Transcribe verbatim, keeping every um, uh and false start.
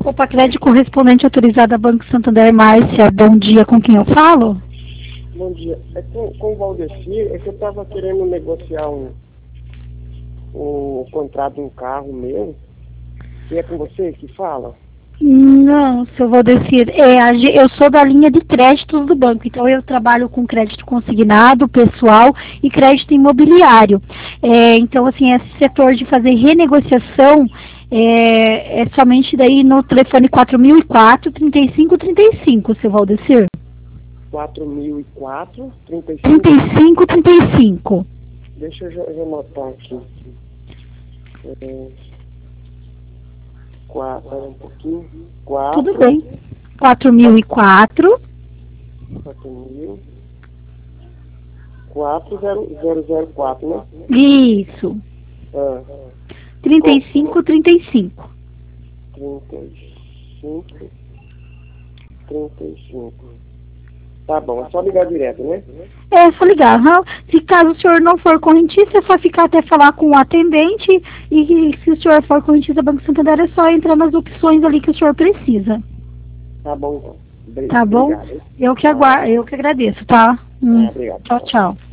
Copa Crédito, correspondente autorizada Banco Santander. Márcia, bom dia, com quem eu falo? Bom dia. É com, com o Valdecir, é que eu estava querendo negociar um, um contrato de um carro meu. E é com você que fala? Não, seu Valdecir, é, a ge- eu sou da linha de créditos do banco, então eu trabalho com crédito consignado, pessoal e crédito imobiliário. É, então, assim, esse setor de fazer renegociação é, é somente daí no telefone quatro mil e quatro, trinta e cinco trinta e cinco, seu Valdecir. quatro mil e quatro, trinta e cinco. trinta e cinco trinta e cinco. Deixa eu já, já anotar aqui. É, quatro, um pouquinho. quatro. Tudo bem. quatro mil e quatro. quatro mil. quatro zero zero quatro, né? Isso. Ah, trinta e cinco trinta e cinco. trinta e cinco. trinta e cinco. Tá bom, é só ligar direto, né? É, só ligar. Aham. Se caso o senhor não for correntista, é só ficar até falar com o atendente. E se o senhor for correntista Banco Santander, é só entrar nas opções ali que o senhor precisa. Tá bom, então. Obri- Tá bom? Obrigado, hein? Eu que aguardo, eu que agradeço, tá? Hum. Ah, obrigado. Tchau, tchau.